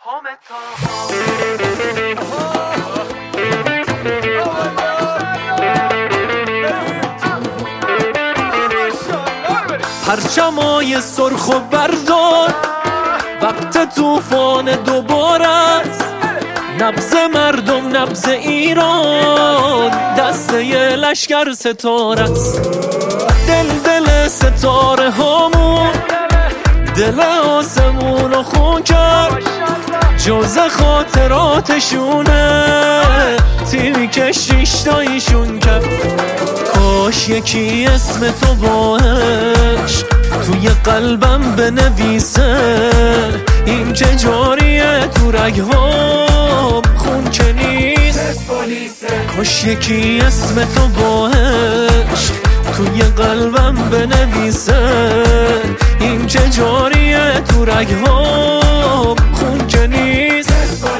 پرچمای سرخ و بردار، وقت طوفان دوباره است. نبض مردم، نبض ایران، دسته لشکر ستاره است. دل ستاره هامون، دل آسمون و خون کرد. جز خاطراتشونه تیمی که شیشتایشون کرد. کاش یکی اسم تو با عشق توی قلبم بنویسه. این که جاریه تو رگهام، خون که نیست. کاش یکی اسم تو با عشق توی قلبم بنویسه. این که جاریه تو رگهام، خون که نیست.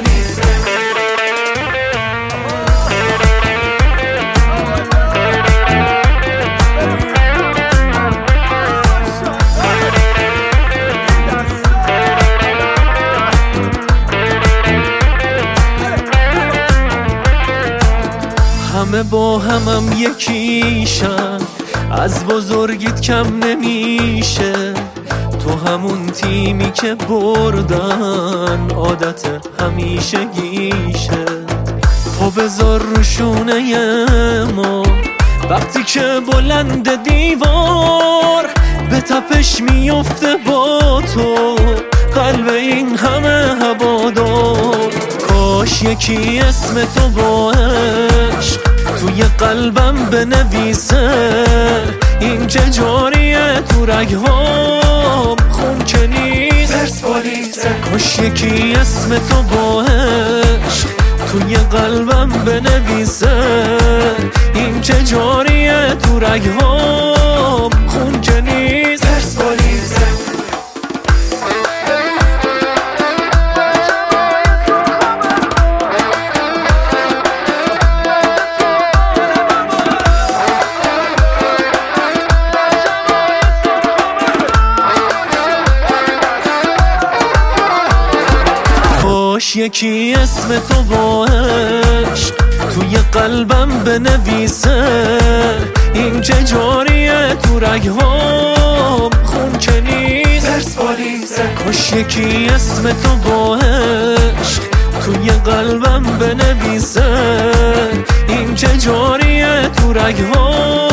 همه با همم یکیشن، از بزرگیت کم نمیشه. تو همون تیمی که بردن، عادت همیشگیشه. پا بذار رو شونه ما، وقتی که بلند دیوار به تپش میفته با تو قلب این همه هوادار. کاش یکی اسم تو با عشق توی قلبم بنویسه. این که جاریه تو رگهام، خون که نیست. کاش یکی اسم تو با عشق توی قلبم بنویسه. این که جاریه تو رگهام، خون که نیست. کاش یکی اسم تو با عشق توی قلبم بنویسه. این که جاریه تو رگهام، خون که نیست. کاش یکی اسم تو با عشق توی قلبم بنویسه. این که جاریه تو رگهام.